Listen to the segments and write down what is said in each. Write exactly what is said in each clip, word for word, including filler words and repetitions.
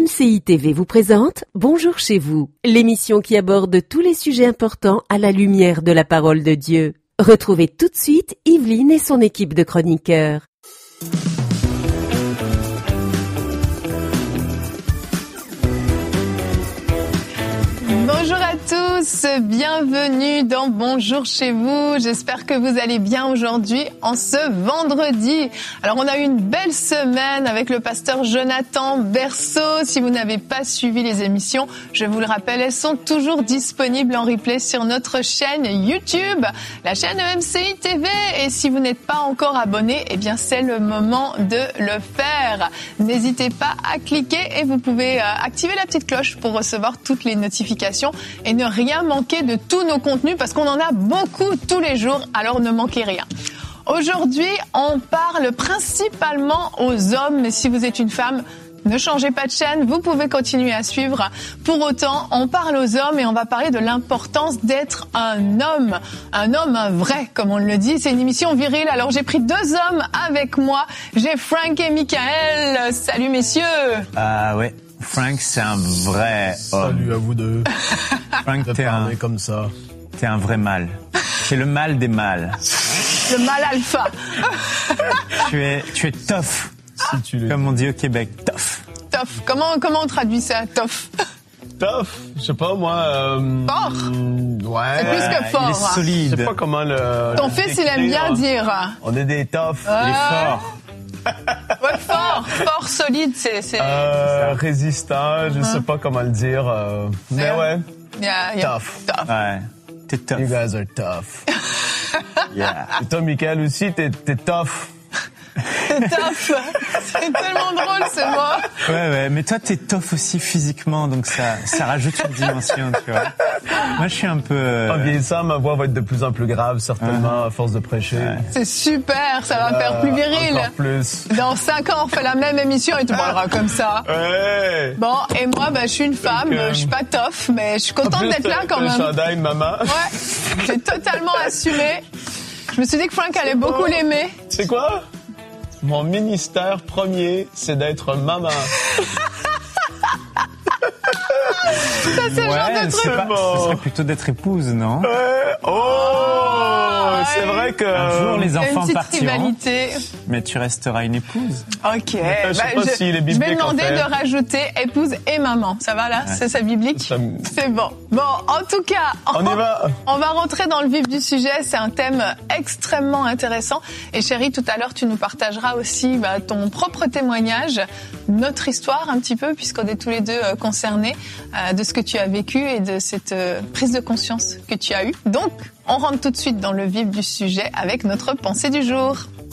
C I T V vous présente Bonjour chez vous, l'émission qui aborde tous les sujets importants à la lumière de la parole de Dieu. Retrouvez tout de suite Yveline et son équipe de chroniqueurs. Bonjour à tous, bienvenue dans Bonjour chez vous. J'espère que vous allez bien aujourd'hui en ce vendredi. Alors on a eu une belle semaine avec le pasteur Jonathan Berceau. Si vous n'avez pas suivi les émissions, je vous le rappelle, elles sont toujours disponibles en replay sur notre chaîne YouTube, la chaîne E M C I T V. Et si vous n'êtes pas encore abonné, eh bien c'est le moment de le faire. N'hésitez pas à cliquer et vous pouvez activer la petite cloche pour recevoir toutes les notifications et ne rien manquer de tous nos contenus parce qu'on en a beaucoup tous les jours, alors ne manquez rien. Aujourd'hui, on parle principalement aux hommes, mais si vous êtes une femme, ne changez pas de chaîne, vous pouvez continuer à suivre. Pour autant, on parle aux hommes et on va parler de l'importance d'être un homme. Un homme vrai, comme on le dit. C'est une émission virile, alors j'ai pris deux hommes avec moi. J'ai Frank et Michael. Salut messieurs. Ah ouais. Frank, c'est un vrai homme. Salut à vous deux. Frank, t'es un, comme ça. T'es un vrai mâle. C'est le mâle des mâles. Le mâle alpha. tu es, tu es tough. Si tu Comme on dit au Québec, tough. Tough. Comment, comment on traduit ça, tough? Tough, je sais pas moi. Euh, fort. Ouais. C'est plus que fort. Il est solide. Je sais pas comment le. Ton le fils, il aime bien décrire. dire. On est des toughs. Ah. Il est fort. Ouais, fort, fort, solide, c'est... c'est... Euh, résistant, je sais pas comment le dire. Euh, mais Yeah. ouais. Yeah, yeah. Tough. Tough. Ouais. T'es tough. You guys are tough. Yeah. Et toi, Michael aussi, t'es, t'es tough. Tough. C'est tellement drôle, ce mot. Ouais, ouais. Mais toi, t'es tough aussi physiquement, donc ça, ça rajoute une dimension, tu vois. Moi, je suis un peu... euh, En vieillissant, ma voix va être de plus en plus grave, certainement, à force de prêcher. Ouais. C'est super, ça va me faire plus viril. Encore plus. Dans cinq ans, on fait la même émission et tu parleras comme ça. Ouais. Bon, et moi, bah, je suis une femme, Donc, euh, je suis pas tough, mais je suis contente d'être là quand Le même. chandail de maman. Ouais, j'ai totalement assumé. Je me suis dit que Frank allait beaucoup l'aimer. C'est quoi? Mon ministère premier, c'est d'être maman. Ça, c'est le genre Ouais, de c'est truc. pas, bon. ce serait plutôt d'être épouse, non? Euh, oh, ouais. c'est vrai que... Un jour, les Il y a une enfants petite partiront, rivalité. mais tu resteras une épouse. Ok. je sais pas s'il est je vais biblique, demander en fait. de rajouter épouse et maman. Ça va là? Ouais. C'est ça biblique? Ça me- C'est bon. Bon, en tout cas, On y va. on va rentrer dans le vif du sujet. C'est un thème extrêmement intéressant. Et chérie, tout à l'heure, tu nous partageras aussi bah, ton propre témoignage, notre histoire un petit peu, puisqu'on est tous les deux euh, concernés euh, de ce que tu as vécu et de cette euh, prise de conscience que tu as eue. Donc, on rentre tout de suite dans le vif du sujet avec notre pensée du jour.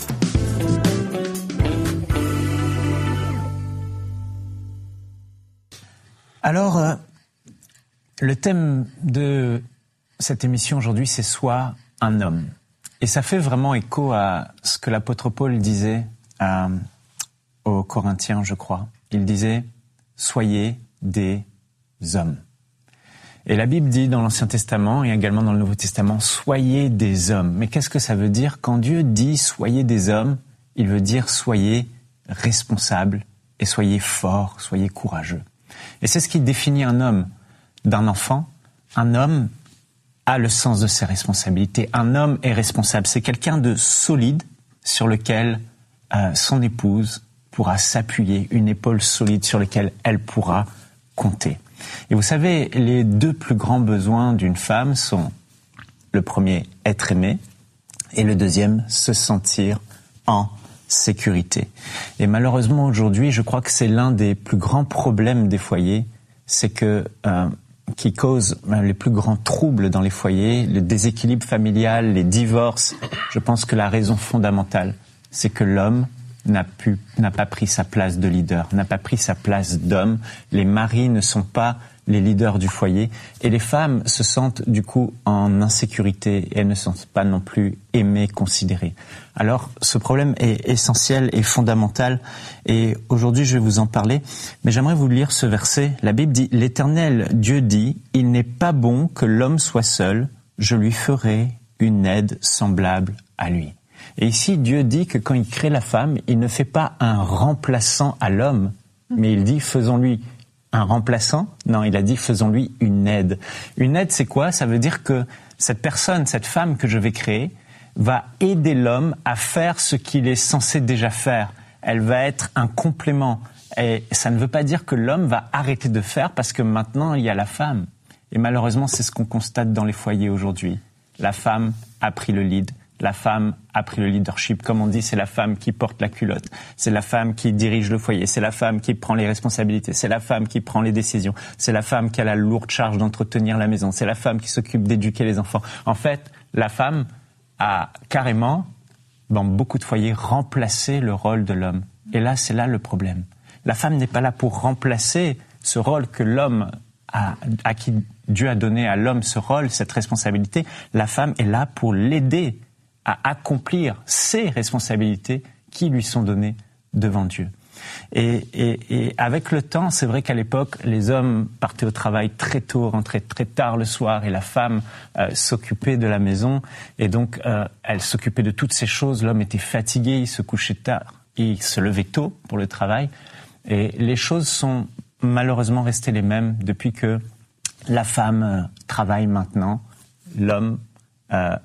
Alors, euh, le thème de cette émission aujourd'hui, c'est « Sois un homme ». Et ça fait vraiment écho à ce que l'apôtre Paul disait euh, aux Corinthiens, je crois. Il disait « Soyez des hommes ». Et la Bible dit dans l'Ancien Testament et également dans le Nouveau Testament « Soyez des hommes ». Mais qu'est-ce que ça veut dire? Quand Dieu dit « Soyez des hommes », il veut dire « Soyez responsables et soyez forts, soyez courageux ». Et c'est ce qui définit un homme d'un enfant. Un homme a le sens de ses responsabilités. Un homme est responsable. C'est quelqu'un de solide sur lequel euh, son épouse pourra s'appuyer, une épaule solide sur laquelle elle pourra compter. Et vous savez, les deux plus grands besoins d'une femme sont le premier, être aimé, et le deuxième, se sentir en sécurité. Et malheureusement aujourd'hui, je crois que c'est l'un des plus grands problèmes des foyers, c'est que euh, qui cause euh, les plus grands troubles dans les foyers, le déséquilibre familial, les divorces. Je pense que la raison fondamentale, c'est que l'homme n'a pu, n'a pas pris sa place de leader, n'a pas pris sa place d'homme. Les maris ne sont pas les leaders du foyer et les femmes se sentent du coup en insécurité et elles ne sont pas non plus aimées, considérées. Alors ce problème est essentiel et fondamental et aujourd'hui je vais vous en parler, mais j'aimerais vous lire ce verset. La Bible dit « L'Éternel Dieu dit, il n'est pas bon que l'homme soit seul, je lui ferai une aide semblable à lui. » Et ici, Dieu dit que quand il crée la femme, il ne fait pas un remplaçant à l'homme, mais il dit, faisons-lui un remplaçant. Non, il a dit faisons-lui une aide. Une aide, c'est quoi? Ça veut dire que cette personne, cette femme que je vais créer, va aider l'homme à faire ce qu'il est censé déjà faire. Elle va être un complément. Et ça ne veut pas dire que l'homme va arrêter de faire parce que maintenant il y a la femme. Et malheureusement, c'est ce qu'on constate dans les foyers aujourd'hui. La femme a pris le lead. La femme a pris le leadership. Comme on dit, c'est la femme qui porte la culotte. C'est la femme qui dirige le foyer. C'est la femme qui prend les responsabilités. C'est la femme qui prend les décisions. C'est la femme qui a la lourde charge d'entretenir la maison. C'est la femme qui s'occupe d'éduquer les enfants. En fait, la femme a carrément, dans beaucoup de foyers, remplacé le rôle de l'homme. Et là, c'est là le problème. La femme n'est pas là pour remplacer ce rôle que l'homme a, à qui Dieu a donné à l'homme ce rôle, cette responsabilité. La femme est là pour l'aider à accomplir ses responsabilités qui lui sont données devant Dieu. Et, et, et avec le temps, c'est vrai qu'à l'époque, les hommes partaient au travail très tôt, rentraient très tard le soir, et la femme euh, s'occupait de la maison. Et donc, euh, elle s'occupait de toutes ces choses. L'homme était fatigué, il se couchait tard, il se levait tôt pour le travail. Et les choses sont malheureusement restées les mêmes depuis que la femme euh, travaille maintenant. L'homme euh,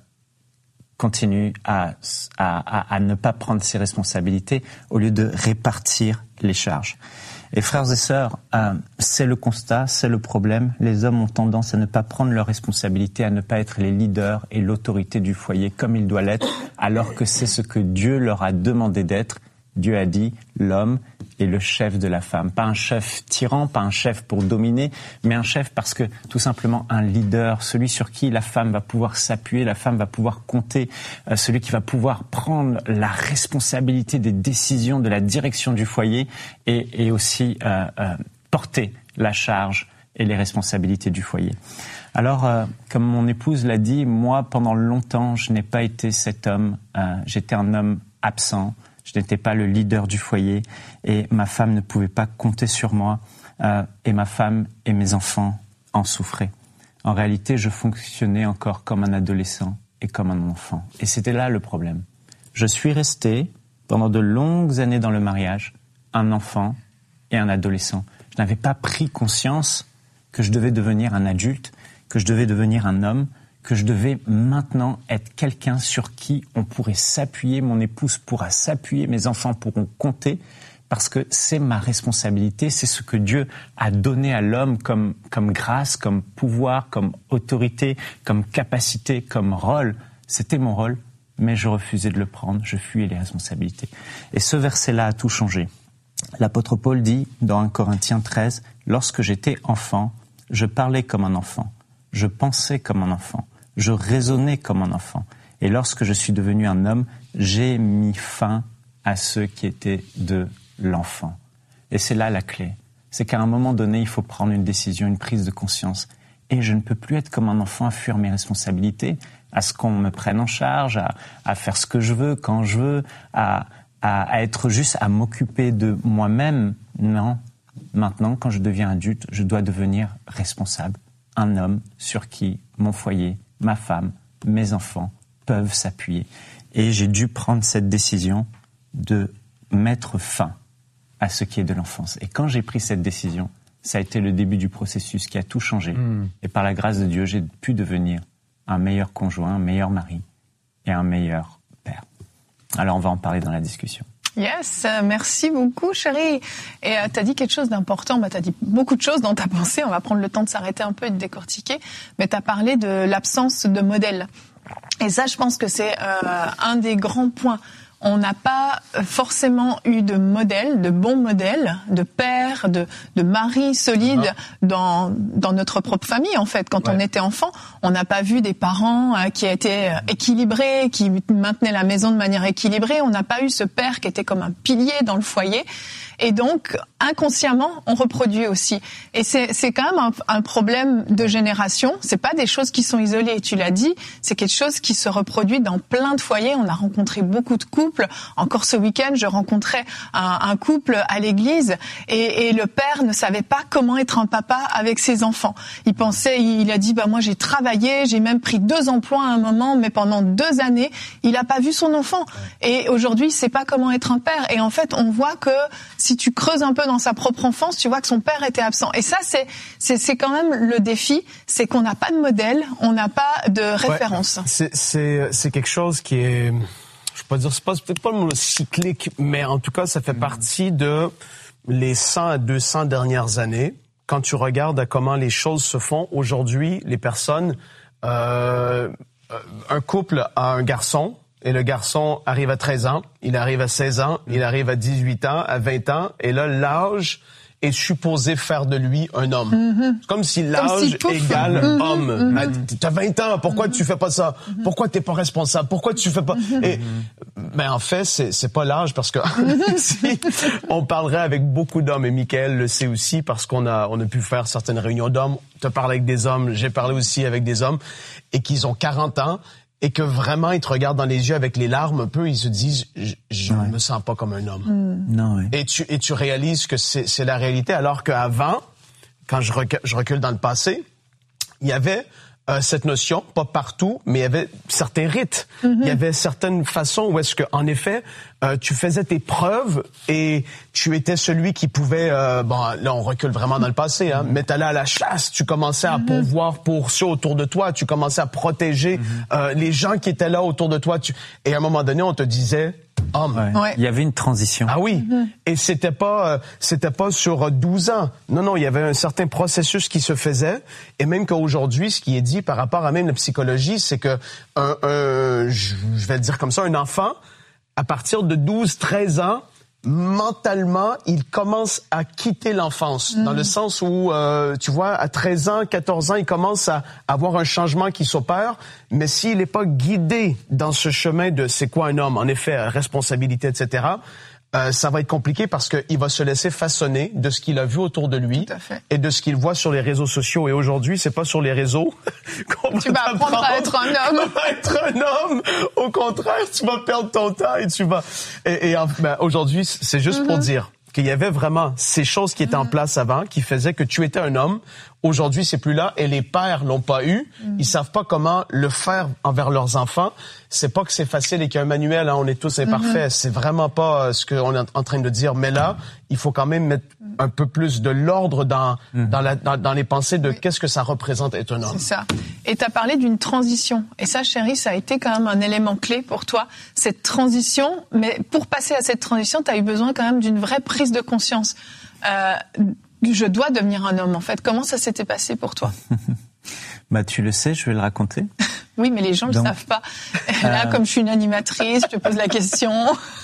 continue à, à, à ne pas prendre ses responsabilités au lieu de répartir les charges. Et frères et sœurs, euh, c'est le constat, c'est le problème. Les hommes ont tendance à ne pas prendre leurs responsabilités, à ne pas être les leaders et l'autorité du foyer comme il doit l'être, alors que c'est ce que Dieu leur a demandé d'être. Dieu a dit, l'homme est le chef de la femme. Pas un chef tyran, pas un chef pour dominer, mais un chef parce que, tout simplement, un leader, celui sur qui la femme va pouvoir s'appuyer, la femme va pouvoir compter, euh, celui qui va pouvoir prendre la responsabilité des décisions, de la direction du foyer et, et aussi euh, euh, porter la charge et les responsabilités du foyer. Alors, euh, comme mon épouse l'a dit, moi, pendant longtemps, je n'ai pas été cet homme. Euh, j'étais un homme absent. Je n'étais pas le leader du foyer et ma femme ne pouvait pas compter sur moi euh, et ma femme et mes enfants en souffraient. En réalité, je fonctionnais encore comme un adolescent et comme un enfant. Et c'était là le problème. Je suis resté pendant de longues années dans le mariage, un enfant et un adolescent. Je n'avais pas pris conscience que je devais devenir un adulte, que je devais devenir un homme, que je devais maintenant être quelqu'un sur qui on pourrait s'appuyer, mon épouse pourra s'appuyer, mes enfants pourront compter, parce que c'est ma responsabilité, c'est ce que Dieu a donné à l'homme comme, comme grâce, comme pouvoir, comme autorité, comme capacité, comme rôle. C'était mon rôle, mais je refusais de le prendre, je fuyais les responsabilités. Et ce verset-là a tout changé. L'apôtre Paul dit dans un Corinthiens treize, « Lorsque j'étais enfant, je parlais comme un enfant, je pensais comme un enfant. Je raisonnais comme un enfant. Et lorsque je suis devenu un homme, j'ai mis fin à ceux qui étaient de l'enfant. » Et c'est là la clé. C'est qu'à un moment donné, il faut prendre une décision, une prise de conscience. Et je ne peux plus être comme un enfant à fuir mes responsabilités, à ce qu'on me prenne en charge, à, à faire ce que je veux, quand je veux, à, à, à être juste à m'occuper de moi-même. Non. Maintenant, quand je deviens adulte, je dois devenir responsable. Un homme sur qui mon foyer, ma femme, mes enfants peuvent s'appuyer. Et j'ai dû prendre cette décision de mettre fin à ce qui est de l'enfance. Et quand j'ai pris cette décision, ça a été le début du processus qui a tout changé. Mmh. Et par la grâce de Dieu, j'ai pu devenir un meilleur conjoint, un meilleur mari et un meilleur père. Alors on va en parler dans la discussion. Yes, merci beaucoup chérie. Et euh, tu as dit quelque chose d'important, bah, tu as dit beaucoup de choses dans ta pensée, on va prendre le temps de s'arrêter un peu et de décortiquer, mais tu as parlé de l'absence de modèle. Et ça, je pense que c'est euh, un des grands points. On n'a pas forcément eu de modèle, de bons modèles, de père, de, de mari solide ah. dans, dans notre propre famille, en fait. Quand ouais. on était enfant, on n'a pas vu des parents euh, qui étaient équilibrés, qui maintenaient la maison de manière équilibrée. On n'a pas eu ce père qui était comme un pilier dans le foyer. Et donc, inconsciemment, on reproduit aussi. Et c'est, c'est quand même un, un problème de génération. C'est pas des choses qui sont isolées. Tu l'as dit, c'est quelque chose qui se reproduit dans plein de foyers. On a rencontré beaucoup de couples. Encore ce week-end, je rencontrais un, un couple à l'église et, et le père ne savait pas comment être un papa avec ses enfants. Il pensait, il a dit, bah moi j'ai travaillé, j'ai même pris deux emplois à un moment, mais pendant deux années, il a pas vu son enfant. Et aujourd'hui, il sait pas comment être un père. Et en fait, on voit que si si tu creuses un peu dans sa propre enfance, tu vois que son père était absent. Et ça, c'est c'est, c'est quand même le défi, c'est qu'on n'a pas de modèle, on n'a pas de référence. Ouais, c'est, c'est, c'est quelque chose qui est, je peux pas dire, c'est pas, c'est peut-être pas le mot cyclique, mais en tout cas, ça fait partie de les cent à deux cents dernières années. Quand tu regardes à comment les choses se font aujourd'hui, les personnes, euh, un couple a un garçon, et le garçon arrive à treize ans, il arrive à seize ans, il arrive à dix-huit ans, à vingt ans, et là, l'âge est supposé faire de lui un homme. Mm-hmm. C'est comme si l'âge comme si, pouf, égale mm-hmm, homme. Mm-hmm. T'as vingt ans, pourquoi mm-hmm. tu fais pas ça? Mm-hmm. Pourquoi t'es pas responsable? Pourquoi tu fais pas... Mm-hmm. Et, ben, en fait, c'est, c'est pas l'âge, parce que si on parlerait avec beaucoup d'hommes, et Michael le sait aussi, parce qu'on a, on a pu faire certaines réunions d'hommes, t'as parlé avec des hommes, j'ai parlé aussi avec des hommes, et qu'ils ont quarante ans, et que vraiment, ils te regardent dans les yeux avec les larmes un peu, ils se disent, je, je ouais. me sens pas comme un homme. Mm. Non, ouais. Et tu, et tu réalises que c'est, c'est la réalité, alors qu'avant, quand je recule, je recule dans le passé, il y avait euh, cette notion, pas partout, mais il y avait certains rites. Mm-hmm. Il y avait certaines façons où est-ce que, en effet, euh, tu faisais tes preuves et tu étais celui qui pouvait, euh, bon, là on recule vraiment dans le passé, hein, mm-hmm. mais t'allais à la chasse, tu commençais à mm-hmm. pourvoir pour ceux autour de toi, tu commençais à protéger mm-hmm. euh, les gens qui étaient là autour de toi, tu... et à un moment donné on te disait homme. Ouais. Ouais. Il y avait une transition. Ah oui, mm-hmm. et c'était pas, euh, c'était pas sur douze ans, non non, il y avait un certain processus qui se faisait, et même qu'aujourd'hui, ce qui est dit par rapport à même la psychologie, c'est que un, un je vais le dire comme ça, un enfant à partir de douze treize ans, mentalement, il commence à quitter l'enfance. Mmh. Dans le sens où, euh, tu vois, à treize ans, quatorze ans, il commence à avoir un changement qui s'opère. Mais s'il n'est pas guidé dans ce chemin de c'est quoi un homme, en effet, responsabilité, et cetera, euh, ça va être compliqué parce qu'il va se laisser façonner de ce qu'il a vu autour de lui et de ce qu'il voit sur les réseaux sociaux. Et aujourd'hui, c'est pas sur les réseaux qu'on tu vas apprendre à être un homme. À être un homme. Au contraire, tu vas perdre ton temps et tu vas... Et, et ben, aujourd'hui, c'est juste mm-hmm. pour dire qu'il y avait vraiment ces choses qui étaient mm-hmm. en place avant, qui faisaient que tu étais un homme. Aujourd'hui, c'est plus là et les pères l'ont pas eu. Mm. Ils savent pas comment le faire envers leurs enfants. C'est pas que c'est facile et qu'il y a un manuel, hein, on est tous imparfaits. Mm-hmm. C'est vraiment pas euh, ce qu'on est en train de dire. Mais là, il faut quand même mettre un peu plus de l'ordre dans mm. dans, la, dans, dans les pensées de oui. qu'est-ce que ça représente être un homme. C'est ça. Et tu as parlé d'une transition. Et ça, chérie, ça a été quand même un élément clé pour toi, cette transition. Mais pour passer à cette transition, tu as eu besoin quand même d'une vraie prise de conscience. Euh, Je dois devenir un homme, en fait. Comment ça s'était passé pour toi? Bah, tu le sais, je vais le raconter. Oui, mais les gens ne le savent pas. Là, euh... comme je suis une animatrice, je te pose la question.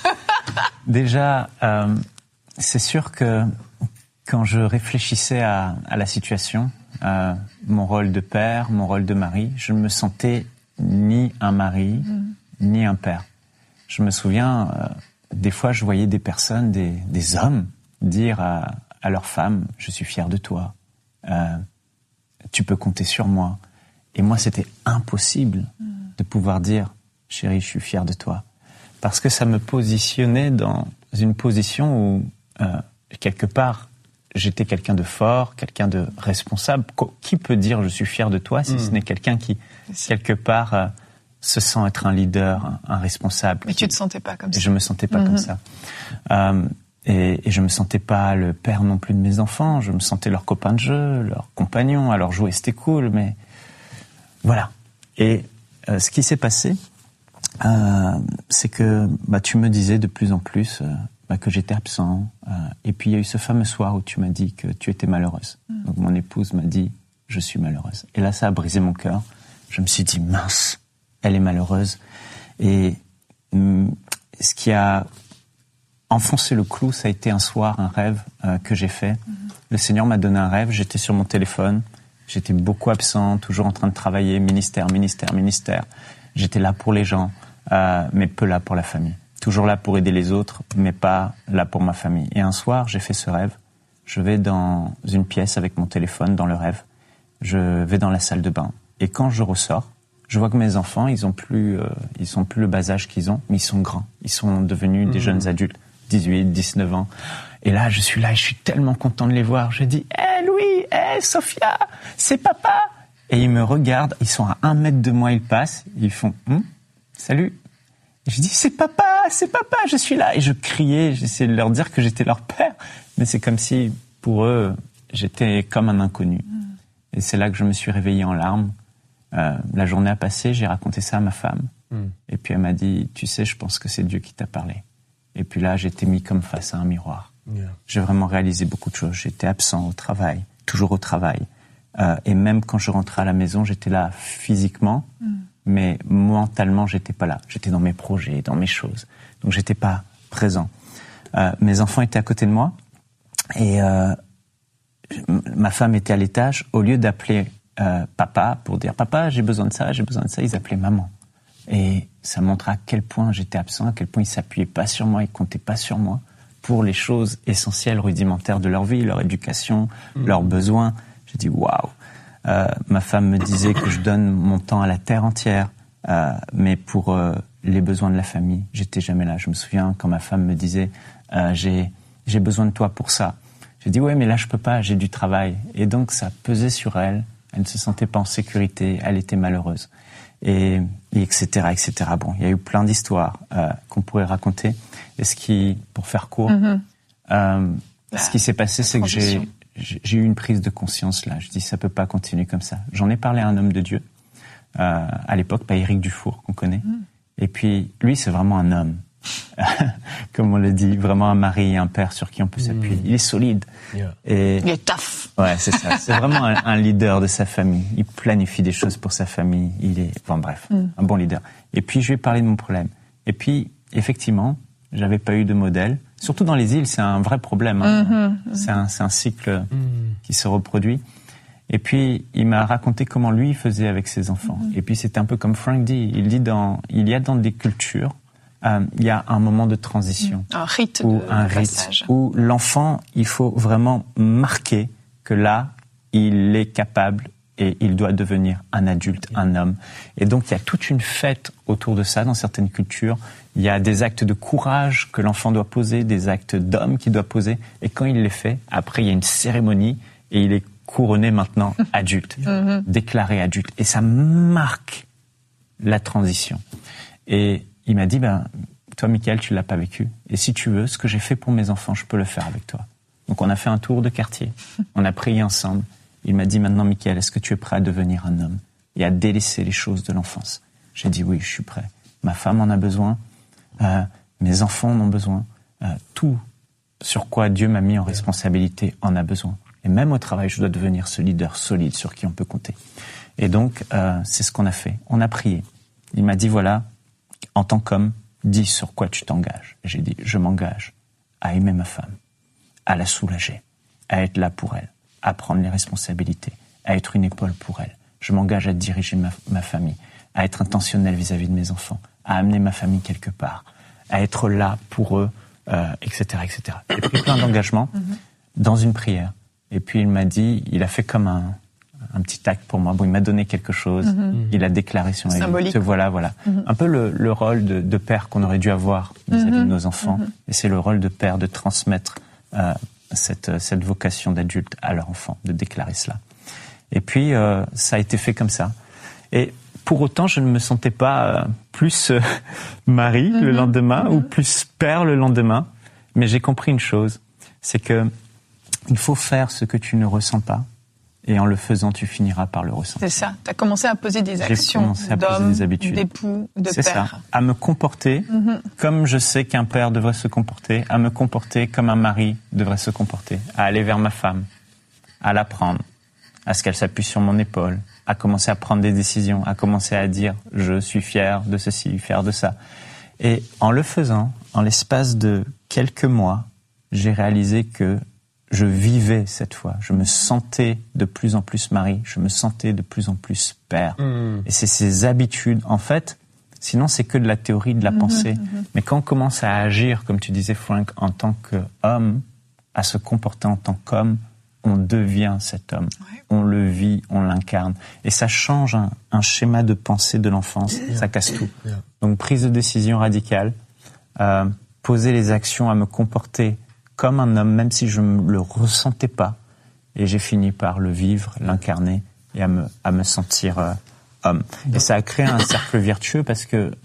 Déjà, euh, c'est sûr que quand je réfléchissais à, à la situation, euh, mon rôle de père, mon rôle de mari, je ne me sentais ni un mari, mmh. ni un père. Je me souviens, euh, des fois, je voyais des personnes, des, des hommes, dire à... à leur femme, je suis fier de toi, euh, tu peux compter sur moi. Et moi, c'était impossible mmh. de pouvoir dire, chérie, je suis fier de toi. Parce que ça me positionnait dans une position où, euh, quelque part, j'étais quelqu'un de fort, quelqu'un de responsable. Qui peut dire je suis fier de toi si mmh. ce n'est quelqu'un qui, quelque part, euh, se sent être un leader, un, un responsable. Mais qui... tu te sentais pas comme ça. Je me sentais pas mmh. comme ça. Euh, Et, et je me sentais pas le père non plus de mes enfants. Je me sentais leur copain de jeu, leur compagnon. Alors jouer, c'était cool, mais voilà. Et euh, ce qui s'est passé, euh, c'est que bah, tu me disais de plus en plus euh, bah, que j'étais absent. Euh, et puis il y a eu ce fameux soir où tu m'as dit que tu étais malheureuse. Mmh. Donc mon épouse m'a dit, je suis malheureuse. Et là, ça a brisé mon cœur. Je me suis dit, mince, elle est malheureuse. Et hum, ce qui a enfoncer le clou, ça a été un soir, un rêve euh, que j'ai fait. Mm-hmm. Le Seigneur m'a donné un rêve, j'étais sur mon téléphone, j'étais beaucoup absent, toujours en train de travailler, ministère, ministère, ministère. J'étais là pour les gens, euh, mais peu là pour la famille. Toujours là pour aider les autres, mais pas là pour ma famille. Et un soir, j'ai fait ce rêve. Je vais dans une pièce avec mon téléphone, dans le rêve. Je vais dans la salle de bain. Et quand je ressors, je vois que mes enfants, ils ont plus, euh, ils sont plus le bas âge qu'ils ont, mais ils sont grands. Ils sont devenus mmh. des jeunes adultes. dix-huit, dix-neuf ans. Et là, je suis là et je suis tellement content de les voir. Je dis, hé hey, Louis, hé hey, Sophia, c'est papa. Et ils me regardent, ils sont à un mètre de moi, ils passent, ils font, hm, salut. Je dis, c'est papa, c'est papa, je suis là. Et je criais, j'essayais de leur dire que j'étais leur père. Mais c'est comme si, pour eux, j'étais comme un inconnu. Mm. Et c'est là que je me suis réveillé en larmes. Euh, la journée a passé, j'ai raconté ça à ma femme. Mm. Et puis elle m'a dit, tu sais, je pense que c'est Dieu qui t'a parlé. Et puis là, j'étais mis comme face à un miroir. Yeah. J'ai vraiment réalisé beaucoup de choses. J'étais absent au travail, toujours au travail. Euh, et même quand je rentrais à la maison, j'étais là physiquement, mm. mais mentalement, j'étais pas là. J'étais dans mes projets, dans mes choses. Donc, j'étais pas présent. Euh, mes enfants étaient à côté de moi. Et euh, ma femme était à l'étage. Au lieu d'appeler euh, papa pour dire « Papa, j'ai besoin de ça, j'ai besoin de ça », ils appelaient « Maman ». Et ça montrait à quel point j'étais absent, à quel point ils s'appuyaient pas sur moi, ils comptaient pas sur moi pour les choses essentielles, rudimentaires de leur vie, leur éducation, mmh. leurs besoins. J'ai dit « Waouh ». Euh, ma femme me disait que je donne mon temps à la terre entière, euh, mais pour euh, les besoins de la famille, j'étais jamais là. Je me souviens quand ma femme me disait euh, « J'ai j'ai besoin de toi pour ça ». J'ai dit « Ouais, mais là je peux pas, j'ai du travail ». Et donc ça pesait sur elle. Elle ne se sentait pas en sécurité, elle était malheureuse, et, et etc etc. Bon, il y a eu plein d'histoires euh, qu'on pourrait raconter. Et ce qui, pour faire court, mm-hmm. euh, ah, ce qui s'est passé, c'est que j'ai j'ai eu une prise de conscience là. Je dis ça peut pas continuer comme ça. J'en ai parlé à un homme de Dieu euh, à l'époque, pas Éric Dufour qu'on connaît. Mm. Et puis lui, c'est vraiment un homme, comme on le dit, vraiment un mari et un père sur qui on peut s'appuyer. Mm. Il est solide. Yeah. Et il est tough. Ouais, c'est ça. C'est vraiment un, un leader de sa famille. Il planifie des choses pour sa famille. Il est, enfin bref, mm. un bon leader. Et puis je lui ai parlé de mon problème. Et puis effectivement, j'avais pas eu de modèle. Surtout dans les îles, c'est un vrai problème. Hein. Mm-hmm. C'est un, c'est un cycle mm. qui se reproduit. Et puis, il m'a raconté comment lui faisait avec ses enfants. Mm-hmm. Et puis, c'était un peu comme Frank dit. Il dit dans, il y a dans des cultures, euh, il y a un moment de transition. Un rite ou de un de rite passage. Où l'enfant, il faut vraiment marquer que là, il est capable et il doit devenir un adulte, un homme. Et donc, il y a toute une fête autour de ça dans certaines cultures. Il y a des actes de courage que l'enfant doit poser, des actes d'homme qu'il doit poser. Et quand il les fait, après, il y a une cérémonie et il est couronné maintenant adulte, mm-hmm. déclaré adulte. Et ça marque la transition. Et il m'a dit, ben, toi, Michael, tu l'as pas vécu. Et si tu veux, ce que j'ai fait pour mes enfants, je peux le faire avec toi. Donc, on a fait un tour de quartier. On a prié ensemble. Il m'a dit, maintenant, Michael, est-ce que tu es prêt à devenir un homme et à délaisser les choses de l'enfance? J'ai dit, oui, je suis prêt. Ma femme en a besoin. Euh, mes enfants en ont besoin. Euh, tout sur quoi Dieu m'a mis en responsabilité en a besoin. Et même au travail, je dois devenir ce leader solide sur qui on peut compter. Et donc, euh, c'est ce qu'on a fait. On a prié. Il m'a dit, voilà, en tant qu'homme, dis sur quoi tu t'engages. Et j'ai dit, je m'engage à aimer ma femme, à la soulager, à être là pour elle, à prendre les responsabilités, à être une épaule pour elle. Je m'engage à diriger ma, ma famille, à être intentionnel vis-à-vis de mes enfants, à amener ma famille quelque part, à être là pour eux, euh, et cetera, et cetera. J'ai pris plein d'engagements mm-hmm. dans une prière. Et puis il m'a dit, il a fait comme un, un petit acte pour moi. Bon, il m'a donné quelque chose. Mm-hmm. Il a déclaré sur ma vie. Te voilà, voilà. Mm-hmm. Un peu le, le rôle de, de père qu'on aurait dû avoir vis-à-vis mm-hmm. de nos enfants. Mm-hmm. Et c'est le rôle de père de transmettre euh, cette, cette vocation d'adulte à leur enfant, de déclarer cela. Et puis euh, ça a été fait comme ça. Et pour autant, je ne me sentais pas euh, plus euh, mari mm-hmm. le lendemain mm-hmm. ou plus père le lendemain. Mais j'ai compris une chose, c'est que il faut faire ce que tu ne ressens pas, et en le faisant, tu finiras par le ressentir. C'est ça. Tu as commencé à poser des actions d'homme, d'époux, de c'est père. Ça. À me comporter mm-hmm. comme je sais qu'un père devrait se comporter, à me comporter comme un mari devrait se comporter, à aller vers ma femme, à la prendre, à ce qu'elle s'appuie sur mon épaule, à commencer à prendre des décisions, à commencer à dire « je suis fier de ceci, fier de ça ». Et en le faisant, en l'espace de quelques mois, j'ai réalisé que je vivais cette fois. Je me sentais de plus en plus mari, je me sentais de plus en plus père. Mmh. Et c'est ces habitudes, en fait, sinon c'est que de la théorie, de la mmh, pensée. Mmh. Mais quand on commence à agir, comme tu disais Frank, en tant qu'homme, à se comporter en tant qu'homme, on devient cet homme. Ouais. On le vit, on l'incarne. Et ça change un, un schéma de pensée de l'enfance, yeah. ça casse tout. Yeah. Donc prise de décision radicale, euh, poser les actions à me comporter comme un homme, même si je ne le ressentais pas. Et j'ai fini par le vivre, l'incarner et à me, à me sentir euh, homme. Et ça a créé un cercle vertueux parce que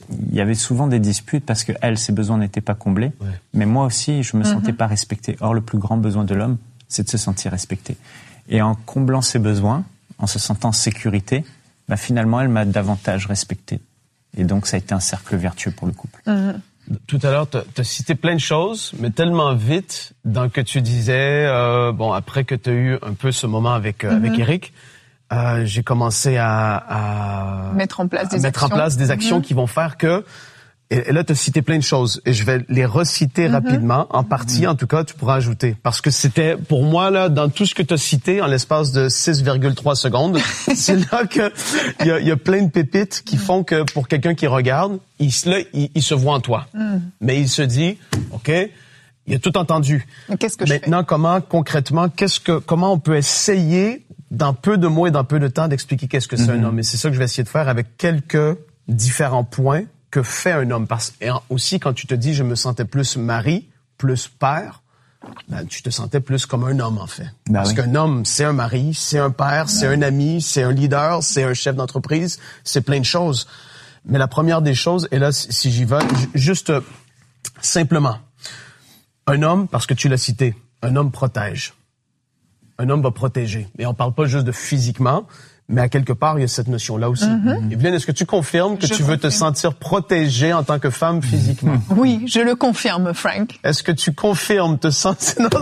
il y avait souvent des disputes parce que elle, ses besoins n'étaient pas comblés. Ouais. Mais moi aussi, je me mm-hmm. sentais pas respecté. Or, le plus grand besoin de l'homme, c'est de se sentir respecté. Et en comblant ses besoins, en se sentant en sécurité, bah, finalement, elle m'a davantage respecté. Et donc, ça a été un cercle vertueux pour le couple. Mm-hmm. Tout à l'heure, tu as cité plein de choses, mais tellement vite dans que tu disais, euh, bon, après que tu as eu un peu ce moment avec, euh, mm-hmm. avec Eric, euh, j'ai commencé à, à mettre en place des mettre actions, en place des actions mm-hmm. qui vont faire que, et, et là, tu as cité plein de choses, et je vais les reciter mm-hmm. rapidement, en partie, mm-hmm. en tout cas, tu pourras ajouter. Parce que c'était, pour moi, là, dans tout ce que tu as cité, en l'espace de six virgule trois secondes, c'est là que il y a, y a plein de pépites qui font que, pour quelqu'un qui regarde, il, là, il, il se voit en toi. Mm. Mais il se dit, OK, il a tout entendu. Mais qu'est-ce que je Maintenant, fais? comment, concrètement, qu'est-ce que, comment on peut essayer, dans peu de mots et dans peu de temps, d'expliquer qu'est-ce que c'est mm-hmm. un homme? Et c'est ça que je vais essayer de faire avec quelques différents points que fait un homme. Parce, et aussi, quand tu te dis, je me sentais plus mari, plus père, ben, tu te sentais plus comme un homme, en fait. Ben Parce oui. qu'un homme, c'est un mari, c'est un père, ben. c'est un ami, c'est un leader, c'est un chef d'entreprise, c'est plein de choses. Mais la première des choses, et là, si j'y vais, juste euh, simplement, un homme, parce que tu l'as cité, un homme protège. Un homme va protéger. Et on parle pas juste de physiquement, mais à quelque part, il y a cette notion-là aussi. Mm-hmm. Evelyne, est-ce que tu confirmes que je tu veux confirme. te sentir protégée en tant que femme physiquement? Oui, je le confirme, Frank. Est-ce que tu confirmes te sentir... Non,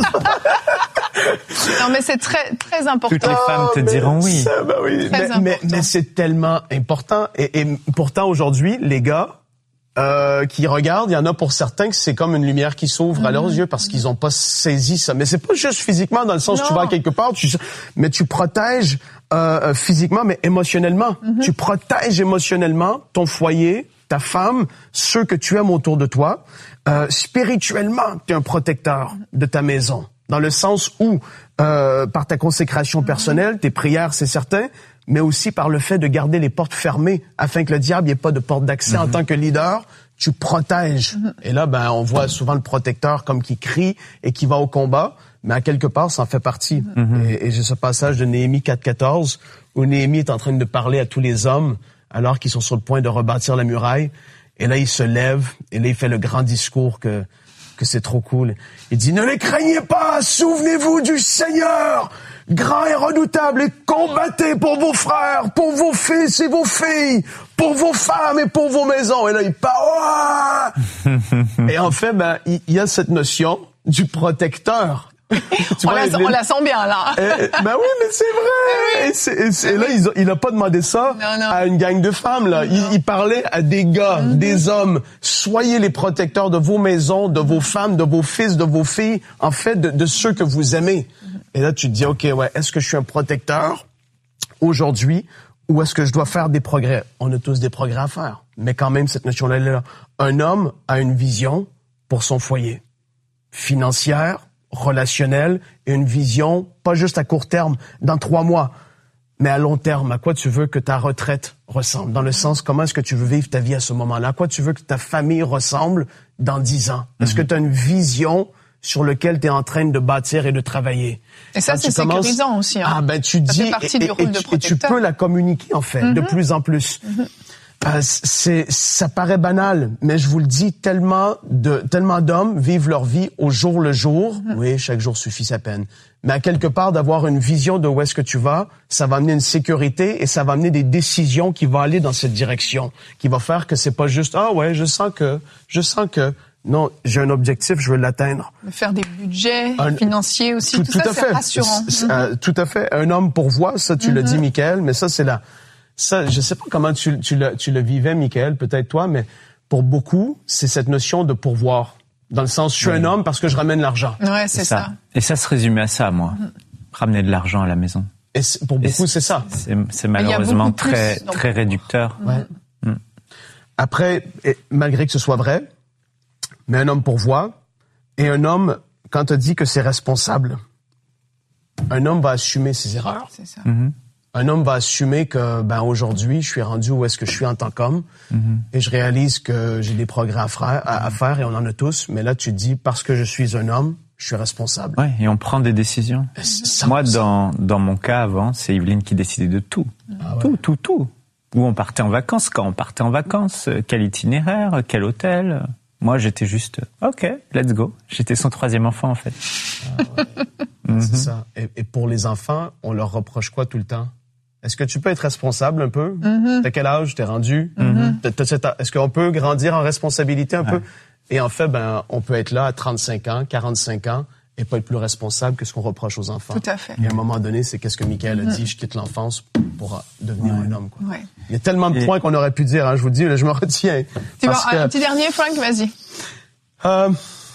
non, mais c'est très, très important. Toutes les femmes te diront oui. Ça, ben oui. Très Mais, mais, mais c'est tellement important. Et, et pourtant, aujourd'hui, les gars euh, qui regardent, il y en a pour certains que c'est comme une lumière qui s'ouvre mm-hmm. à leurs yeux parce qu'ils n'ont pas saisi ça. Mais c'est pas juste physiquement, dans le sens où tu vas quelque part, tu, mais tu protèges euh, physiquement, mais émotionnellement. Mm-hmm. Tu protèges émotionnellement ton foyer, ta femme, ceux que tu aimes autour de toi. Euh, spirituellement, tu es un protecteur de ta maison. Dans le sens où, euh, par ta consécration personnelle, tes prières, c'est certain, mais aussi par le fait de garder les portes fermées afin que le diable n'ait pas de porte d'accès. Mm-hmm. En tant que leader, tu protèges. Mm-hmm. Et là, ben, on voit souvent le protecteur comme qui crie et qui va au combat, mais à quelque part, ça en fait partie. Mm-hmm. Et, et j'ai ce passage de Néhémie quatre quatorze où Néhémie est en train de parler à tous les hommes alors qu'ils sont sur le point de rebâtir la muraille. Et là, il se lève et là, il fait le grand discours que... que c'est trop cool. Il dit, ne les craignez pas, souvenez-vous du Seigneur, grand et redoutable, et combattez pour vos frères, pour vos fils et vos filles, pour vos femmes et pour vos maisons. Et là, il parle. Et en fait, ben, il y a cette notion du protecteur. Tu on, vois, la, les... on la sent bien, là. Et, ben oui, mais c'est vrai. Et, c'est, et, c'est, et là, ils ont, il a pas demandé ça non, non. à une gang de femmes, là. Il, il parlait à des gars, mm-hmm. des hommes. Soyez les protecteurs de vos maisons, de vos femmes, de vos fils, de vos filles, en fait, de, de ceux que vous aimez. Mm-hmm. Et là, tu te dis, OK, ouais, est-ce que je suis un protecteur aujourd'hui ou est-ce que je dois faire des progrès? On a tous des progrès à faire. Mais quand même, cette notion-là, là, un homme a une vision pour son foyer. Financière, relationnelle et une vision, pas juste à court terme, dans trois mois, mais à long terme. À quoi tu veux que ta retraite ressemble? Dans le sens, comment est-ce que tu veux vivre ta vie à ce moment-là? À quoi tu veux que ta famille ressemble dans dix ans? Est-ce mm-hmm. que tu as une vision sur laquelle tu es en train de bâtir et de travailler? Et ça, quand c'est commences, sécurisant aussi. Hein. Ah, ben, tu ça dis, fait partie et, du et, rôle et, de tu, et tu peux la communiquer, en fait, mm-hmm. de plus en plus. Mm-hmm. Euh, c'est, ça paraît banal, mais je vous le dis, tellement de, tellement d'hommes vivent leur vie au jour le jour. Mm-hmm. Oui, chaque jour suffit sa peine. Mais à quelque part, d'avoir une vision de où est-ce que tu vas, ça va amener une sécurité et ça va amener des décisions qui vont aller dans cette direction, qui va faire que c'est pas juste, ah ouais, je sens que, je sens que, non, j'ai un objectif, je veux l'atteindre. Faire des budgets un, financiers aussi, tout, tout, tout ça, à c'est fait. rassurant. C'est, mm-hmm. euh, tout à fait. Un homme pourvoit, ça, tu mm-hmm. l'as dit, Michael, mais ça, c'est la, ça, je sais pas comment tu, tu le, tu le vivais, Michael, peut-être toi, mais pour beaucoup, c'est cette notion de pourvoir. Dans le sens, je suis oui. un homme parce que je ramène l'argent. Ouais, c'est, c'est ça. ça. Et ça se résumait à ça, moi. Mm-hmm. Ramener de l'argent à la maison. Et pour beaucoup, et c'est, c'est ça. C'est, c'est malheureusement très, plus, très réducteur. Ouais. Mm. Après, et, malgré que ce soit vrai, mais un homme pourvoit, et un homme, quand tu dis que c'est responsable, un homme va assumer ses erreurs. C'est ça. Mm-hmm. Un homme va assumer que, ben, aujourd'hui, je suis rendu où est-ce que je suis en tant qu'homme, mm-hmm. et je réalise que j'ai des progrès à faire, à, à faire, et on en a tous, mais là, tu te dis, parce que je suis un homme, je suis responsable. Ouais, et on prend des décisions. Ça, Moi, ça. dans, dans mon cas avant, c'est Evelyne qui décidait de tout. Ah ouais. Tout, tout, tout. Où on partait en vacances, quand on partait en vacances, quel itinéraire, quel hôtel. Moi, j'étais juste, OK, let's go. J'étais son troisième enfant, en fait. Ah ouais. Mm-hmm. C'est ça. Et, et pour les enfants, on leur reproche quoi tout le temps? Est-ce que tu peux être responsable un peu? Mm-hmm. T'as quel âge? T'es rendu? Mm-hmm. T'as, t'as, t'as, est-ce qu'on peut grandir en responsabilité un ouais. peu? Et en fait, ben, on peut être là à trente-cinq ans, quarante-cinq ans, et pas être plus responsable que ce qu'on reproche aux enfants. Tout à fait. Et à un moment donné, c'est qu'est-ce que Michael mm-hmm. a dit, je quitte l'enfance pour devenir ouais. un homme. Quoi. Ouais. Il y a tellement de et... points qu'on aurait pu dire, hein, je vous dis, là, je me retiens. Tu parce vois, que, un petit dernier, Frank, vas-y. Euh,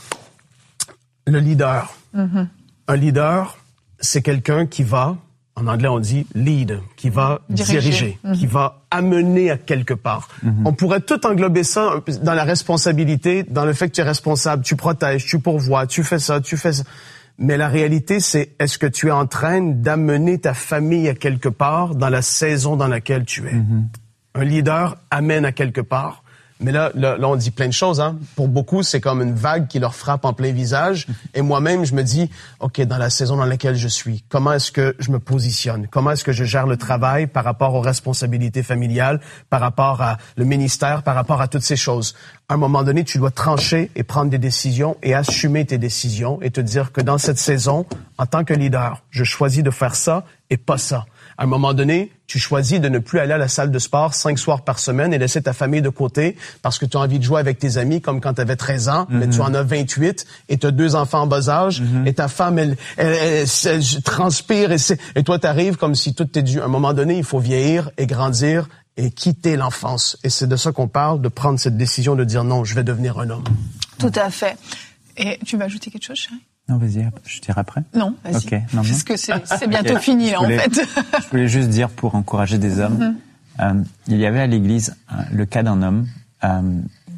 le leader. Mm-hmm. Un leader, c'est quelqu'un qui va, en anglais on dit lead, qui va diriger, diriger mm-hmm. qui va amener à quelque part. Mm-hmm. On pourrait tout englober ça dans la responsabilité, dans le fait que tu es responsable, tu protèges, tu pourvois, tu fais ça, tu fais ça. Mais la réalité, c'est est-ce que tu es en train d'amener ta famille à quelque part dans la saison dans laquelle tu es? Mm-hmm. Un leader amène à quelque part. Mais là, là, là, on dit plein de choses. Hein. Pour beaucoup, c'est comme une vague qui leur frappe en plein visage. Et moi-même, je me dis, OK, dans la saison dans laquelle je suis, comment est-ce que je me positionne? Comment est-ce que je gère le travail par rapport aux responsabilités familiales, par rapport à le ministère, par rapport à toutes ces choses? À un moment donné, tu dois trancher et prendre des décisions et assumer tes décisions et te dire que dans cette saison, en tant que leader, je choisis de faire ça et pas ça. À un moment donné, tu choisis de ne plus aller à la salle de sport cinq soirs par semaine et laisser ta famille de côté parce que tu as envie de jouer avec tes amis comme quand tu avais treize ans, mm-hmm. mais tu en as vingt-huit et tu as deux enfants en bas âge mm-hmm. et ta femme, elle, elle, elle, elle, elle transpire et, c'est, et toi, tu arrives comme si tout t'est dû. À un moment donné, il faut vieillir et grandir et quitter l'enfance. Et c'est de ça qu'on parle, de prendre cette décision de dire non, je vais devenir un homme. Tout à fait. Et tu vas ajouter quelque chose, chérie? Non, vas-y, je dirai après. Non, vas-y. Okay, non, parce que c'est, c'est bientôt okay. fini, là, voulais, en fait. Je voulais juste dire, pour encourager des hommes, mm-hmm. euh, il y avait à l'église euh, le cas d'un homme euh,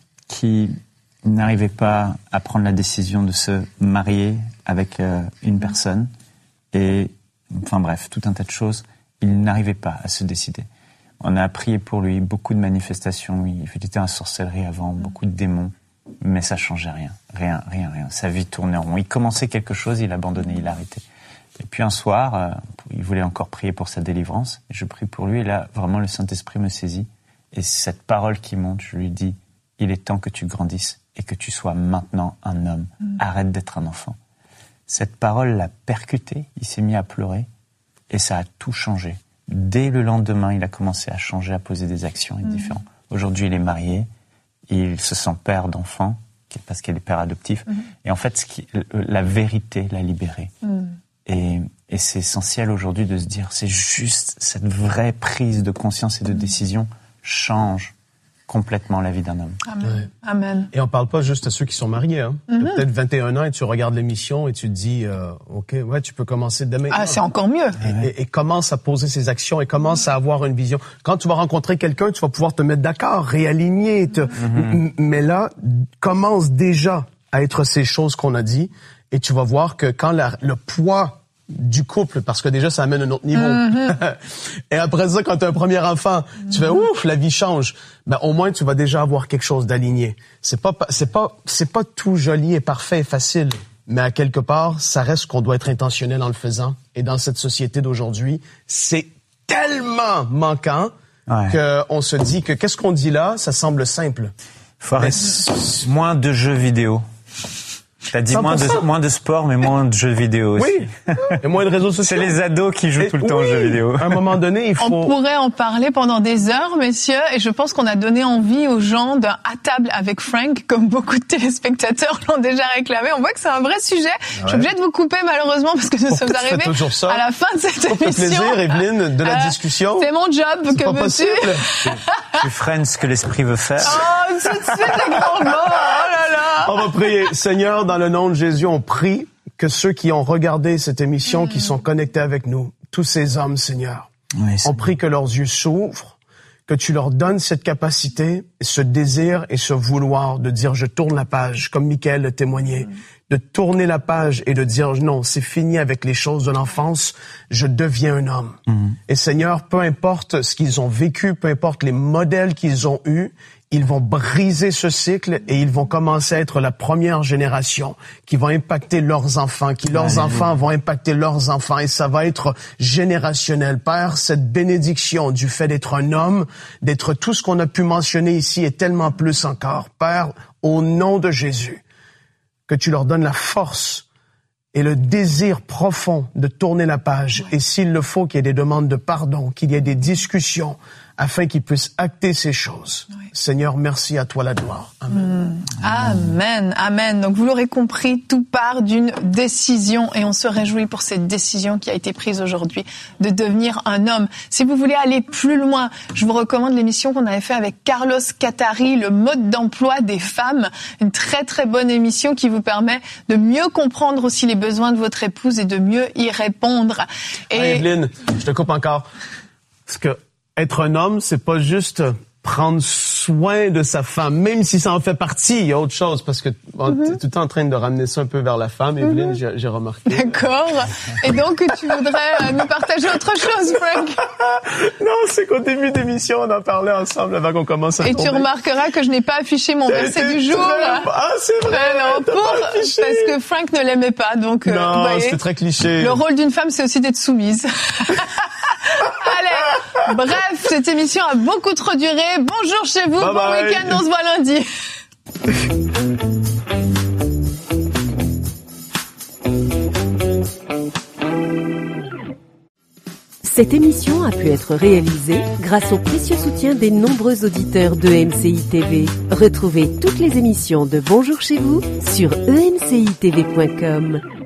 qui n'arrivait pas à prendre la décision de se marier avec euh, une personne. Et, enfin bref, tout un tas de choses. Il n'arrivait pas à se décider. On a prié pour lui, beaucoup de manifestations. Il était en sorcellerie avant, beaucoup de démons. Mais ça changeait rien, rien, rien, rien. Sa vie tournait en rond. Il commençait quelque chose, il abandonnait, il arrêtait. Et puis un soir, euh, il voulait encore prier pour sa délivrance. Et je prie pour lui, et là, vraiment, le Saint-Esprit me saisit. Et cette parole qui monte, je lui dis, il est temps que tu grandisses et que tu sois maintenant un homme. Mmh. Arrête d'être un enfant. Cette parole l'a percuté, il s'est mis à pleurer, et ça a tout changé. Dès le lendemain, il a commencé à changer, à poser des actions mmh. différentes. Aujourd'hui, il est marié. Il se sent père d'enfant, parce qu'il est père adoptif. Mmh. Et en fait, ce qui, la vérité l'a libéré. Mmh. Et, et c'est essentiel aujourd'hui de se dire, c'est juste cette vraie prise de conscience et de mmh. décision change complètement la vie d'un homme. Amen. Ouais. Amen. Et on parle pas juste à ceux qui sont mariés. Hein. Mm-hmm. Tu as peut-être vingt et un ans et tu regardes l'émission et tu te dis, euh, OK, ouais, tu peux commencer dès maintenant. Ah, c'est encore mieux. Et, et, et commence à poser ses actions et commence à avoir une vision. Quand tu vas rencontrer quelqu'un, tu vas pouvoir te mettre d'accord, réaligner. Te... Mm-hmm. Mais là, commence déjà à être ces choses qu'on a dit et tu vas voir que quand la, le poids du couple, parce que déjà, ça amène un autre niveau. Mm-hmm. Et après ça, quand tu as un premier enfant, mm-hmm. tu fais, ouf, la vie change. Ben, au moins, tu vas déjà avoir quelque chose d'aligné. C'est pas, c'est pas, c'est pas tout joli et parfait et facile. Mais à quelque part, ça reste qu'on doit être intentionnel en le faisant. Et dans cette société d'aujourd'hui, c'est tellement manquant ouais. qu'on se dit que qu'est-ce qu'on dit là, ça semble simple. Faut arrêter moins de jeux vidéo. T'as dit moins de, moins de sport, mais moins de jeux vidéo aussi. Oui, et moins de réseaux sociaux. C'est les ados qui jouent et tout le oui, temps aux jeux vidéo. À un moment donné, il faut... On pourrait en parler pendant des heures, messieurs, et je pense qu'on a donné envie aux gens d'un à table avec Frank, comme beaucoup de téléspectateurs l'ont déjà réclamé. On voit que c'est un vrai sujet. Ouais. Je suis obligée de vous couper, malheureusement, parce que nous Pourquoi sommes arrivés à la fin de cette émission. Ça fait plaisir, Evelyne, de la euh, discussion. C'est mon job, c'est que pas veux-tu? possible. Tu freines ce que l'esprit veut faire. Oh, tout de suite, les grands mots. Oh là là. On va prier. Seigneur, dans le nom de Jésus, on prie que ceux qui ont regardé cette émission, mmh. qui sont connectés avec nous, tous ces hommes, Seigneur, oui, on prie que leurs yeux s'ouvrent, que tu leur donnes cette capacité, ce désir et ce vouloir de dire « je tourne la page », comme Michael le témoignait, mmh. de tourner la page et de dire « non, c'est fini avec les choses de l'enfance, je deviens un homme mmh. ». Et Seigneur, peu importe ce qu'ils ont vécu, peu importe les modèles qu'ils ont eus, ils vont briser ce cycle et ils vont commencer à être la première génération qui vont impacter leurs enfants, qui leurs Alléluia. Enfants vont impacter leurs enfants et ça va être générationnel. Père, cette bénédiction du fait d'être un homme, d'être tout ce qu'on a pu mentionner ici et tellement plus encore. Père, au nom de Jésus, que tu leur donnes la force et le désir profond de tourner la page. Et s'il le faut, qu'il y ait des demandes de pardon, qu'il y ait des discussions, afin qu'ils puissent acter ces choses. Oui. Seigneur, merci à toi la gloire. Amen. Mmh. Amen, amen. Donc vous l'aurez compris, tout part d'une décision et on se réjouit pour cette décision qui a été prise aujourd'hui de devenir un homme. Si vous voulez aller plus loin, je vous recommande l'émission qu'on avait fait avec Carlos Catari, le mode d'emploi des femmes. Une très très bonne émission qui vous permet de mieux comprendre aussi les besoins de votre épouse et de mieux y répondre. Et ah, Evelyne, je te coupe encore. Parce que être un homme, c'est pas juste prendre soin de sa femme, même si ça en fait partie, il y a autre chose, parce que bon, mm-hmm. t'es tout le temps en train de ramener ça un peu vers la femme, Evelyne, mm-hmm. j'ai, j'ai remarqué. D'accord. Et donc, tu voudrais euh, nous partager autre chose, Frank? Non, c'est qu'au début d'émission, on en parlait ensemble avant qu'on commence à Et tourner. tu remarqueras que je n'ai pas affiché mon verset du jour. Très... Ah, c'est vrai! Alors, pour... Parce que Frank ne l'aimait pas, donc... Non, euh, voyez, c'était très cliché. Le rôle d'une femme, c'est aussi d'être soumise. Allez, bref, cette émission a beaucoup trop duré. Bonjour chez vous, bye bon bye. Week-end, on se voit lundi. Cette émission a pu être réalisée grâce au précieux soutien des nombreux auditeurs de E M C I T V. Retrouvez toutes les émissions de Bonjour chez vous sur e m c i t v point com.